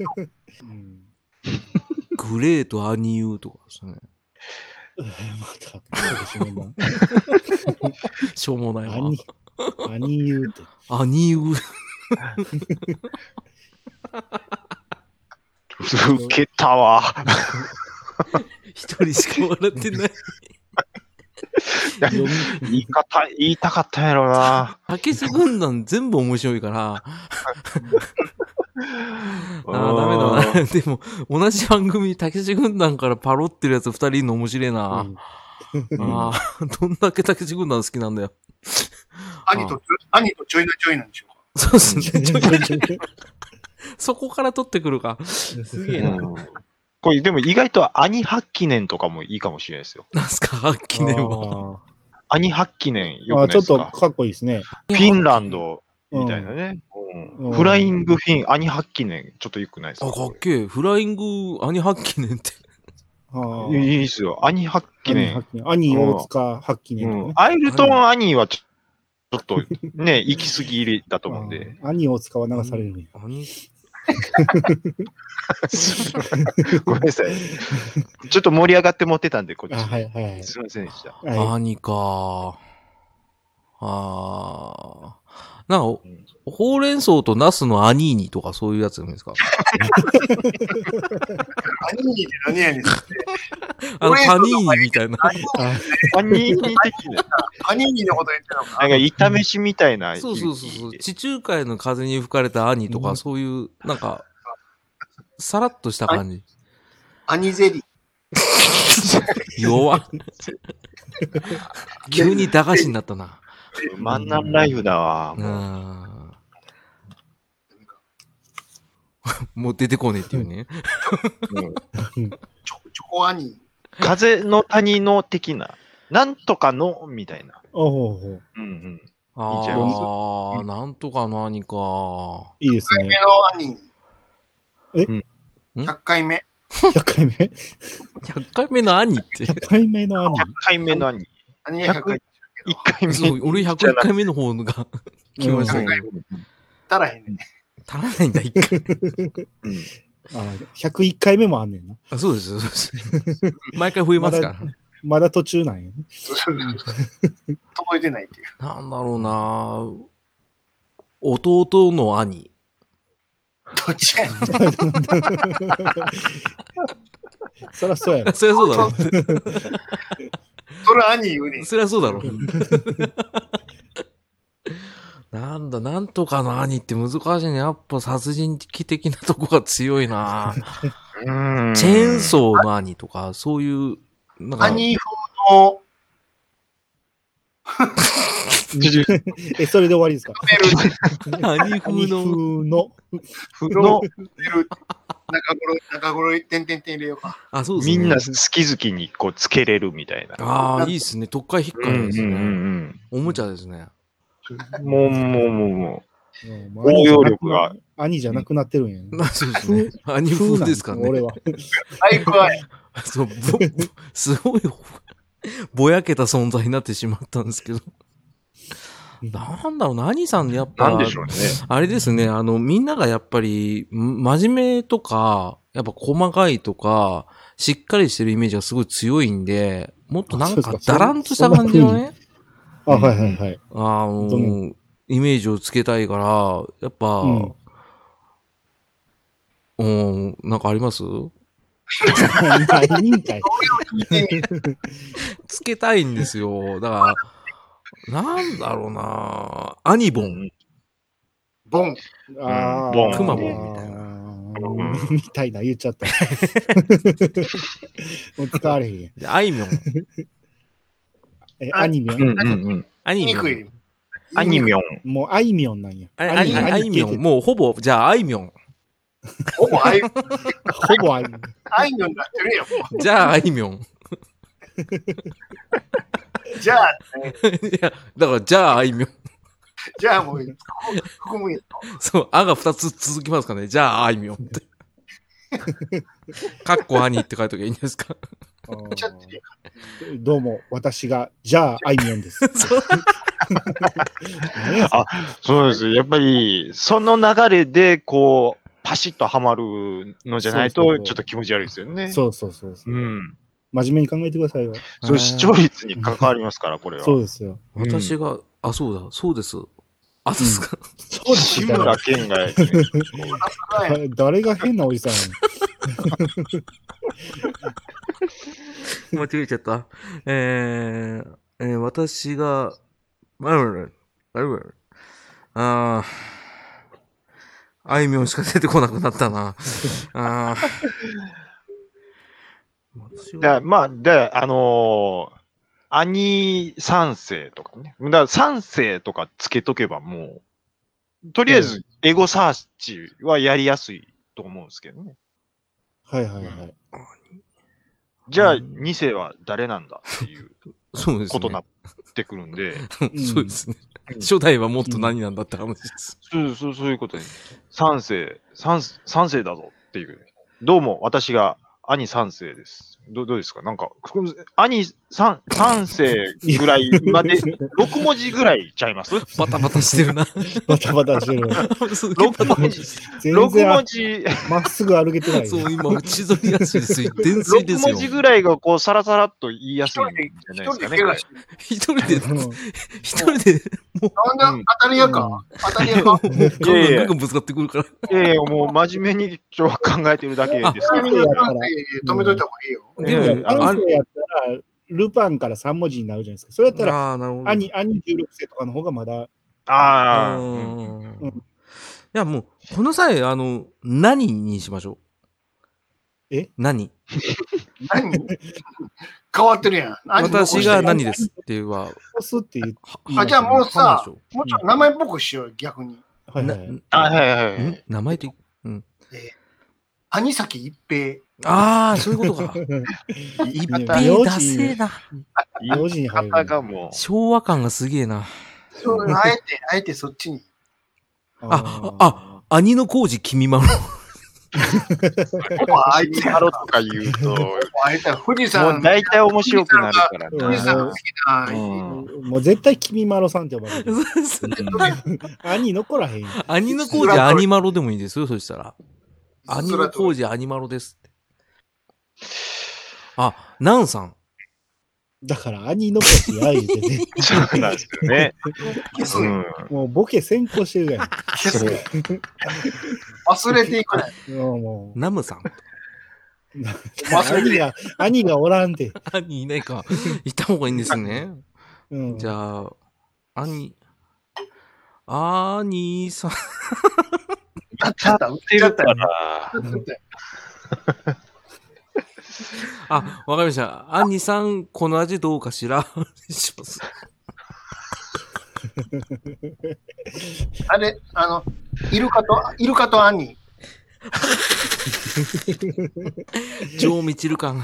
グレーとアニユーとかですね。しょうもないわ。 アニユーって。 アニユー。 受けたわ。 一人しか笑ってない。 言いたかったんやろうな。 たけし軍団全部面白いから。ダメだな。でも、同じ番組、たけし軍団からパロってるやつ二人いるの面白いな。どんだけたけし軍団好きなんだよ。 兄とちょいなちょいなんでしょうか。 そうっすね。そこから取ってくるか。すげえな。 これでも意外と兄八記念とかもいいかもしれないですよ。 なんすか、八記念は。 兄八記念よくないですか？ ちょっとかっこいいですね。 フィンランドみたいなね。フライングフィン、兄八記念、ちょっとよくないですか？ かっけえ。フライング兄八記念って。 いいですよ。兄八記念。 兄大塚八記念。 アイルトン兄はちょっとね、行き過ぎだと思うんで。 兄大塚は流されるね。 ごめんなさい。ちょっと盛り上がって持ってたんで、こっち。 はい。 すみませんでした。 兄か。 なんか、ほうれん草とナスのアニーニとかそういうやつなんですか？ アニーニって何やねん。 パニーニみたいな。 パニーニ的な。 パニーニのこと言ってるのか。 なんか炒めしみたいな。 そう。地中海の風に吹かれたアニとか、そういう、なんか、さらっとした感じ。 アニゼリー。 弱っ。急に駄菓子になったな。 マンナンライフだわ。 もう出てこねえっていうね。 チョコアニ。 風の谷の的な。なんとかのみたいな。 なんとかの兄か。 いいですね。 100回目。 100回目 ?100 回目の兄って。 100回目の兄。 100回目の兄。101回目。 そう、俺101回目の方が来ましたね。 足らへんね。 足らないんだ、1回。 101回目もあんねんな。 そうです。毎回増えますから。 まだ途中なんやね。 届いてないっていう。 なんだろうな弟の兄。 どっちやねん。 そりゃそうやろ。 そりゃそうだろ。 それ兄言うねん。 そりゃそうだろ。なんとかの兄って難しいね。やっぱ殺人鬼的なとこが強いなチェーンソーの兄とか、そういう、 なんか。兄風の、 それで終わりですか？ 兄風の。 中頃、点々入れようか。 そうですね。 みんな好き好きにこうつけれるみたいな。 いいですね。特会引っかかるですね。おもちゃですね。 もう。応用力が。 兄じゃなくなってるんやね。 そうですね。兄風ですかね。 俺は。 そう、すごい、ぼやけた存在になってしまったんですけど。なんだろうな、兄さんやっぱ、 なんでしょうね。 あれですね、みんながやっぱり、真面目とか、やっぱ細かいとか、しっかりしてるイメージがすごい強いんで、もっとなんかだらんとした感じのね。 はい。 イメージをつけたいから、やっぱ、なんかあります？ ないんかい。 つけたいんですよ。だから、なんだろうなアニボン。 ボン。 クマボンみたいな。 みたいな言っちゃった。もう使われへんやん。 あいみょん。 アニミョン。 アニミョン。 あいみょん。 もうあいみょんなんや。 あいみょん。もうほぼ、じゃああいみょん。 ほぼあいみょん。 ほぼあいみょん。 あいみょんになってるよ。 じゃああいみょん。 じゃあ、 いや、だからじゃああいみょん。 じゃあもう、含むよ。 そう、あが2つ続きますかね。じゃああいみょんって。かっこ兄って書いときゃいいんですか。 どうも、私が、じゃああいみょんです。 そうです。やっぱり、その流れで、こう、パシッとはまるのじゃないと、ちょっと気持ち悪いですよね。 そう。真面目に考えてくださいよ。 そう、視聴率に関わりますから、これは。 そうですよ。 私が、そうです。ですか。 そうです。 志村けんが。 誰が変なおじさん間違えちゃった。私が、あいみょんしか出てこなくなったな。 兄三世とかね。だから三世とかつけとけばもう、とりあえずエゴサーチはやりやすいと思うんですけどね。 はい。 じゃあ、二世は誰なんだっていうことになってくるんで。 そうですね。初代はもっと何なんだって話です。 そういうことに。三世だぞっていう。どうも、私が兄三世です。 どうですかなんか、兄3世ぐらいまで、6文字ぐらいちゃいますバタバタしてるな。 バタバタしてる。 6文字。 6文字。まっすぐ歩けてない。 そう、今、千鳥足ですよ。伝水ですよ。 6文字ぐらいがこう、サラサラっと言いやすいんじゃないですかね。 一人で、もう。 当たり屋か当たり屋かガンガンぶつかってくるから。 いやもう真面目に今日は考えてるだけです。 止めといた方がいいよ。 でも、アンセやったら、ルパンから3文字になるじゃないですか。それやったら、兄16世とかの方がまだ。 いや、もう、この際、何にしましょう。何変わってるやん。 私が何ですっていうは。 じゃあもうさ、もうちょっと名前っぽくしよう、逆に。 名前って兄崎一平。 ああ、そういうことか。一平だせえな。昭和感がすげえな。 あえてそっちに。 兄の工事君まろ。 あいつやろとか言うと、富士山。 もう大体面白くなるから。 富士山好きな。 もう絶対君まろさんって呼ばれる。兄残らへん。 兄の工事アニマロでもいいですよ、そしたら。兄の工事アニマロですって。ナンさん。 だから兄の工事ああ言うてね。 そうなんですよね。 もうボケ先行してるやん。 忘れていくね。 ナムさん。 兄がおらんて。 兄いないか。いた方がいいんですね。じゃあ、兄さん。 売ってるから。 わかりました。兄さん、この味どうかしらします。 あれ、イルカと兄。 ジョー・ミチル感。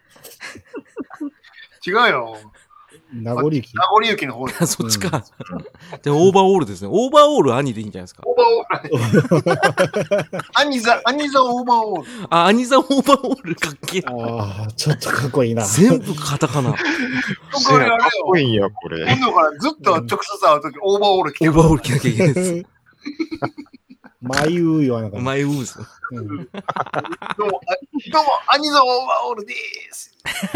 違うよ。 名残雪。 名残雪の方そっちか。じゃあ、オーバーオールですね。オーバーオール兄でいいんじゃないですか。 オーバーオール。兄座オーバーオール。 兄座オーバーオールかっけえ。 ちょっとかっこいいな。 全部カタカナ。かっこいいよ、これ。 今度からずっと直接会うとき、オーバーオール着てオーバーオール着なきゃいけないです。 眉言わなかった。 眉ですよ。 どうも、兄座オーバーオールでーす。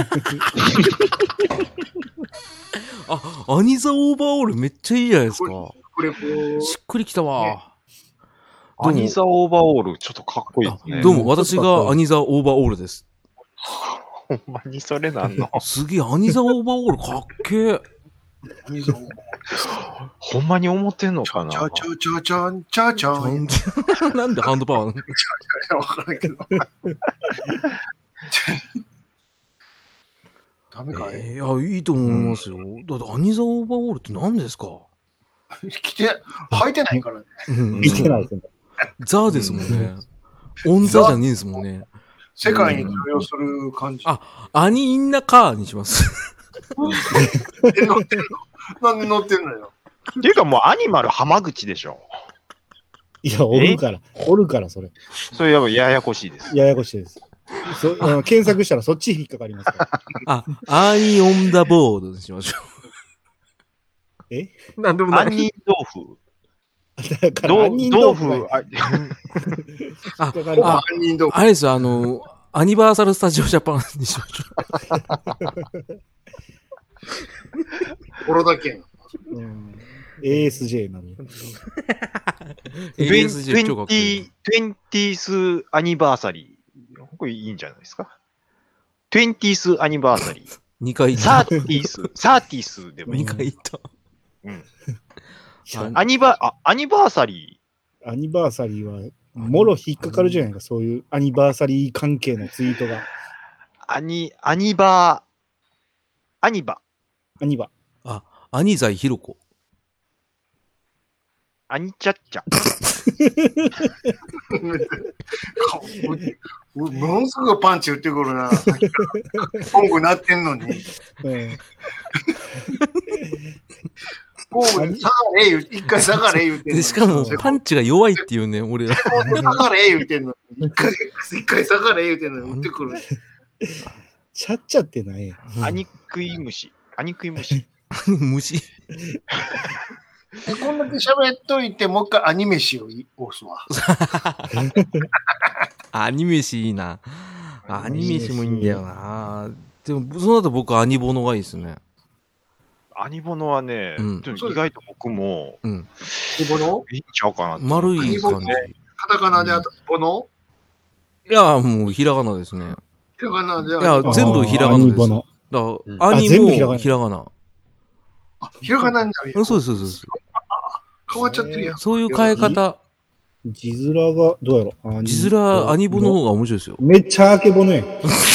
兄座オーバーオールめっちゃいいじゃないですか。しっくりきたわ。 兄座オーバーオール、ちょっとかっこいいですね。 どうも、私が兄座オーバーオールです。 ほんまにそれなんのすげえ、兄座オーバーオールかっけえ。 ほんまに思ってんのかな。 なんでハンドパワーなの？ わからんけど。ダメかい？ いや、いいと思いますよ。だって、兄座オーバーオールって何ですか？ 履いてないからね。 見てないですね。 ザですもんね。オンザじゃねえですもんね。 世界に通用する感じ。 兄インナカーにします。 なんで乗ってんのよ。 っていうかもうアニマル浜口でしょ。 いや、おるから、それ。 それややこしいです。 ややこしいです。検索したらそっち引っかかりますから。 アーニーオンダボードにしましょう。 なんでもない。 杏仁豆腐。 豆腐。 あれですよ、アニバーサルスタジオジャパンにしましょう。 俺だけ。 ASJ なの。 20th アニバーサリー。これいいんじゃないですか。20th アニバーサリー。 2回言った。 30th でもいい。 2回言った。 アニバーサリー。アニバーサリーは、もろ引っかかるじゃないか、そういうアニバーサリー関係のツイートが。 アニバ。 兄西ひろ子。 アニチャッチャ。 ものすごいパンチ打ってくるな。音楽鳴ってんのに。一回下がれ言うてんの。 しかもパンチが弱いっていうね、俺ら。 下がれ言うてんの。一回下がれ言うてんのに打ってくる。 ちゃっちゃってない。 アニクイムシ。アニクイムシ。 虫。 こんだけ喋っといて、もう一回アニメシを押すわ。 アニメシいいな。アニメシもいいんだよな。でも、その後僕アニボノがいいですね。 アニボノはね、意外と僕も、 アニボノいいんちゃうかな。 丸い感じ。 カタカナであと、ボノいや、もうひらがなですね。 ひらがなでいや、全部ひらがなです。だからアニもひらがな。 あ、ひらがなになるよ。 そうです。 変わっちゃってるやん。 そういう変え方。 字面が、どうやろ字面、アニボの方が面白いですよ。 めっちゃあけぼのやん。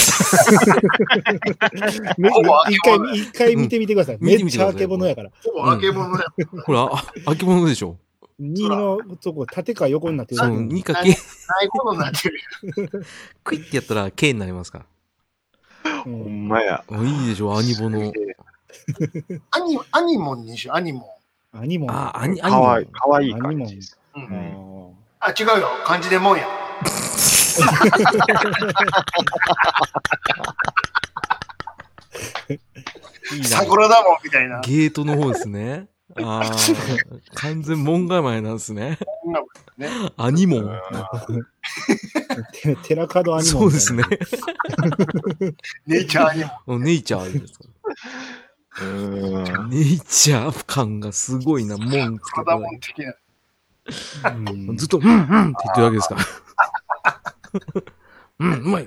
一回見てみてください。めっちゃあけぼのやから。 あけぼのや。 ほら、あけぼのでしょ。 2のとこ、縦か横になってる。 そう、2か K。 ないことになってる。 クイってやったら K になりますか。 ほんまや。 いいでしょ、アニボの。 アニモンにしよう、アニモン。 アニモン。 かわいい感じです。 あ、違うよ。漢字でもんや。桜だもんみたいな。 ゲートの方ですね。完全門構えなんですね。アニモン。 テラカドアニモン。 そうですね。 ネイチャーアニモン。ネイチャーですか。ネイチャー感がすごいな、門つけた。ずっと、って言ってるわけですから。うまい。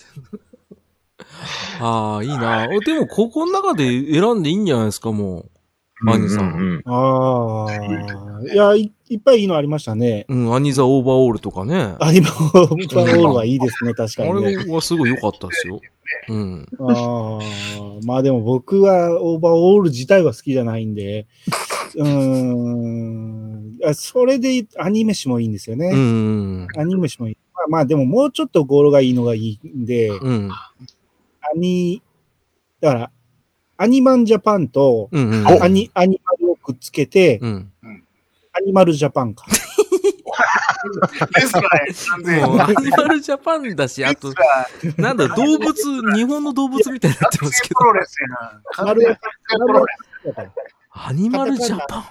いいな。でも、ここの中で選んでいいんじゃないですか、もう。アニさん。 いや、いっぱいいいのありましたね。 アニザオーバーオールとかね。 アニザオーバーオールはいいですね、確かに、ね。 あれはすごい良かったですよ。 まあでも僕はオーバーオール自体は好きじゃないんで、それでアニメ誌もいいんですよね。アニメ誌もいい。まあでももうちょっと語呂がいいのがいいんで、だから、アニマンジャパンとアニマルをくっつけて、アニマルジャパンか。 もうアニマルジャパンだし、あと、なんだ、動物、日本の動物みたいになってますけど。アニマルジャパン。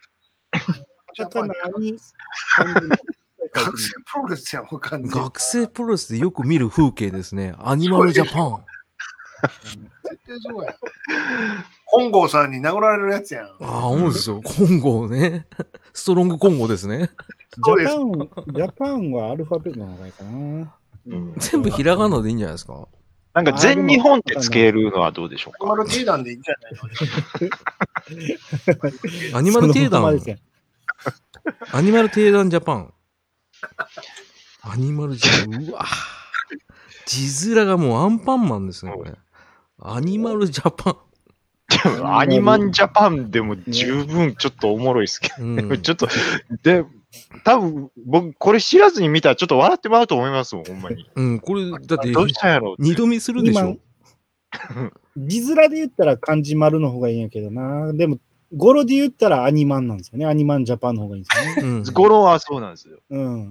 学生プロレスやん、他に。 学生プロレスでよく見る風景ですね。アニマルジャパン。 絶対そうや。本郷さんに殴られるやつやん。 そうですよ。本郷ね。ストロング混合ですね。 ジャパンはアルファベットの方がいいかな。 全部ひらがなでいいんじゃないですか。 なんか全日本ってつけるのはどうでしょうか。 アニマル定団でいいんじゃないの。アニマル定団。アニマル定団ジャパン。アニマルジャパン。うわ。字面がもうアンパンマンですね、これ。アニマルジャパン。 アニマンジャパンでも十分ちょっとおもろいですけど、ちょっと、多分僕、これ知らずに見たらちょっと笑ってもらうと思いますもん、ほんまに。 これ、だって、 どうしたんやろ二度見するでしょ。 字面で言ったら漢字丸の方がいいんやけどな。でも、語呂で言ったらアニマンなんですよね。アニマンジャパンの方がいいんですよね。 語呂はそうなんですよ。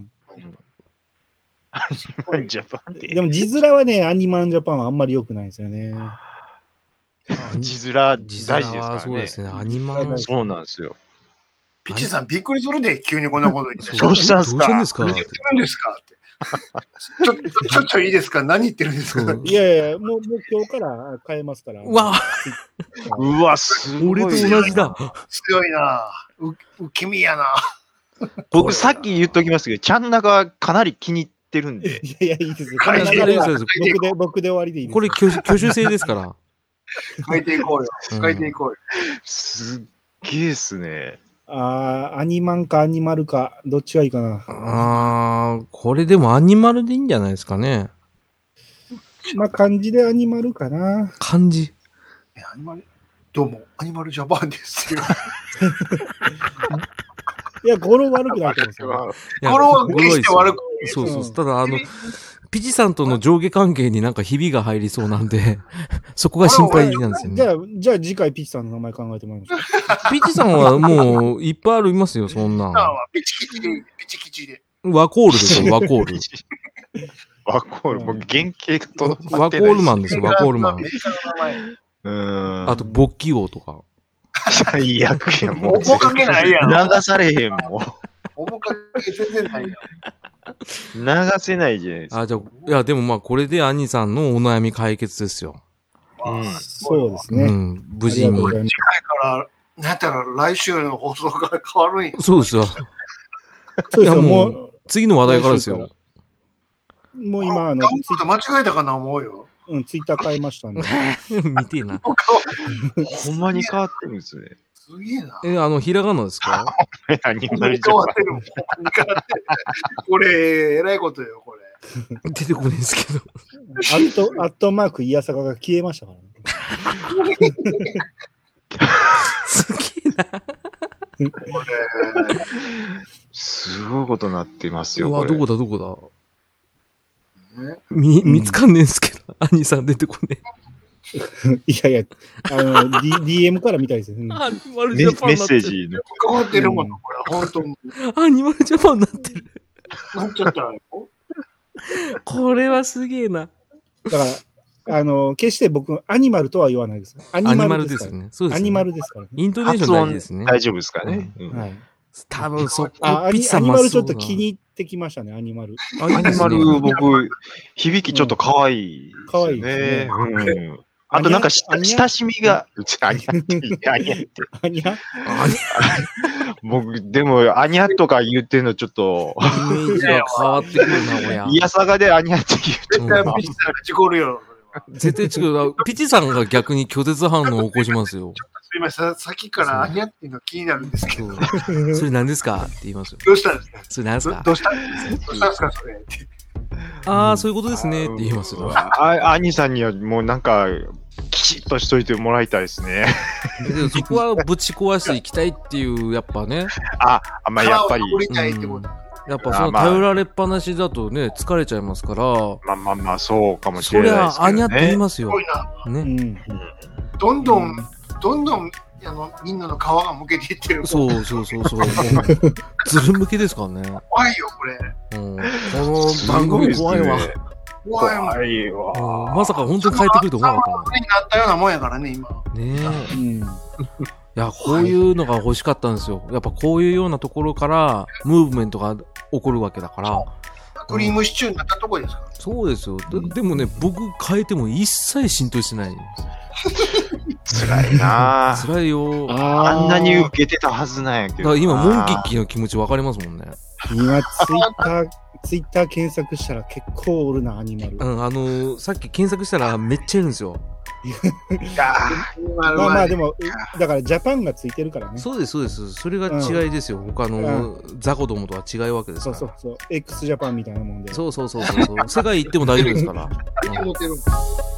アニマンジャパンって。でも字面はね、アニマンジャパンはあんまり良くないですよね。 字面大事ですからね。 そうですね。アニマン。 そうなんですよ。 ピッチさんびっくりするで、急にこんなこと言って。 どうしたんですか？ 何言ってるんですかって。ちょいいですか？何言ってるんですか？ いやいや、もう今日から変えますから。 うわ、すごい。 俺と同じだ。 強いな。受け身やな。 僕さっき言っときますけど、ちゃんながかなり気に入ってるんで。 いや、いいです。僕で終わりでいいです。 これ挙手制ですから。 変えていこうよ。変えていこうよ。 すっげえっすね。 アニマンかアニマルか、どっちがいいかな。 これでもアニマルでいいんじゃないですかね。 まあ、漢字でアニマルかな。 漢字。 アニマル、どうも、アニマルジャパンですよ。 いや、語呂悪くないと思うんですよ。 語呂は決して悪くない。 そう。ただ、ピチさんとの上下関係になんかひびが入りそうなんで、そこが心配なんですよね。 じゃあ次回ピチさんの名前考えてもらいます。 ピチさんはもういっぱいありますよ、そんな。 ピチ吉で。 ワコールですよ、ワコール。 ワコール、もう原型が届ワコールマンですよ、ワコールマン。あと、ボッキ王とか。 最悪や、もう。 おぼかけないやん。 流されへん、もう。 おぼかけ全然ないやん。 流せないじゃないですか。 あ、じゃあ、いや、でもまあ、これで兄さんのお悩み解決ですよ。 そうですね。 無事に。 次回から、なんやったら来週の放送から変わるんや。 そうですよ。いや、もう、次の話題からですよ。 もう今、 間違えたかな思うよ。 ツイッター変えましたね。 見てえな。 ほんまに変わってるんですね。 すげえな。 ひらがなですか？ 何変わってる。これ、えらいことよ、これ。 出てこないんですけど。 アットマーク、いやさがが消えましたからね。 すげえな。 これ、 すごいことになってますよ。 うわ、どこだ見つかんねえんすけど、兄さん出てこねえ。いやいや、DM から見たいですよ。 メッセージの。 変わってるもん、これ、本当に。 アニマルジャパンになってる。 なっちゃったよ。 これはすげえな。 だから、決して僕、アニマルとは言わないです。アニマルですね。そうですね。アニマルですからね。 イントネーション大事ですね。 大丈夫ですかね。 はい。 多分そこ、 アニマルちょっと気に入ってきましたね、アニマル。 アニマル、僕、響きちょっと可愛い。 可愛いですね。あとなんか親しみが、アニャって。 アニャ僕、でも、アニャとか言ってるのちょっと、 イメージが変わってくるな、親。 いやさがでアニャって言って絶対ピッチさんが事故るよ。 絶対違う。ピチさんが逆に拒絶反応を起こしますよ。 すいません、さっきからアニャっていうの気になるんですけど。 それ何ですかって言いますよ。 どうしたんですか？ それ何ですか？ どうしたんですかそれ。 ああ、そういうことですねって言いますよ。 兄さんにはもうなんか、きちっとしといてもらいたいですね。 そこはぶち壊していきたいっていう、やっぱね。 まあやっぱり。 やっぱその頼られっぱなしだとね、疲れちゃいますから。 まあ、そうかもしれないですけどね。 そりゃ、アニャって言いますよ。 ね。 どんどん、みんなの皮がむけていってる。 そう。ずるむけですからね。 怖いよ、これ。 この番組怖いわ。 怖いわ。 まさか本当に変えてくると思わなかったな。になったようなもんやからね、今。 ねえ。いや、こういうのが欲しかったんですよ。やっぱこういうようなところから、ムーブメントが起こるわけだから。 クリームシチューになったとこですか？ そうですよ。でもね、僕変えても一切浸透してない。 辛いな辛いよ。 あんなに受けてたはずなんやけど。 今、モンキッキーの気持ち分かりますもんね。 今、ツイッター検索したら結構おるな、アニマル。 さっき検索したらめっちゃいるんですよ。 まあでも、だからジャパンがついてるからね。 そうです。それが違いですよ。他のザコどもとは違うわけですから。 そう。X ジャパンみたいなもんで。 そう。世界行っても大丈夫ですから。